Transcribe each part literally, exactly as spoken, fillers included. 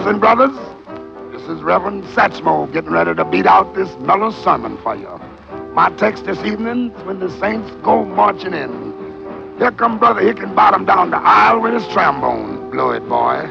Listen, brothers, this is Reverend Satchmo getting ready to beat out this mellow sermon for you. My text this evening is when the saints go marching in. Here come Brother Hickenbottom down the aisle with his trombone. Blow it, boy.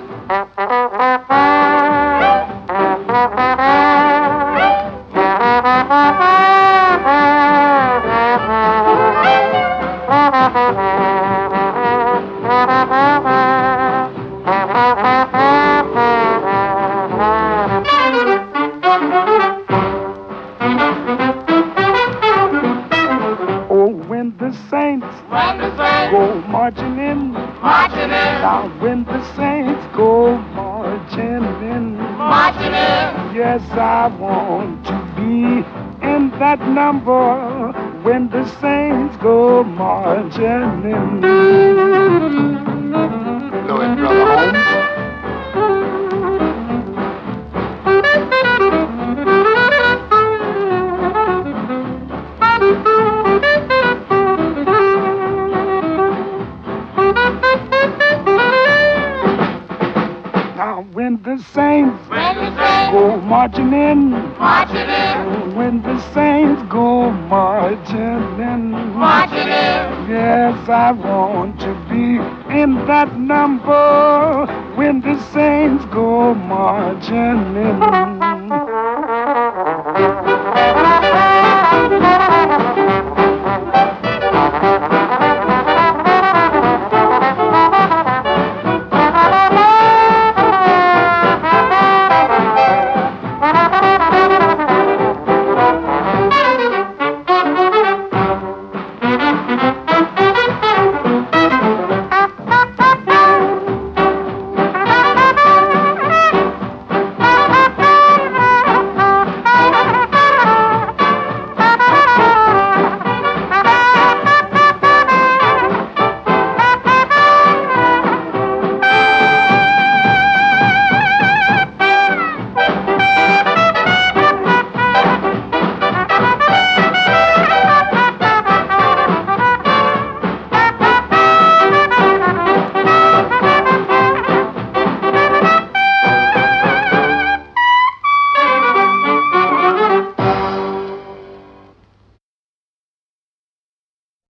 When the saints go marching in, marching in, now when the saints go marching in, marching in, yes, I want to be in that number when the saints go marching in. Blow it, Brother Holmes. When the saints, when the saints go marching in, marching in, when the saints go marching in, marching in, yes, I want to be in that number when the saints go marching in.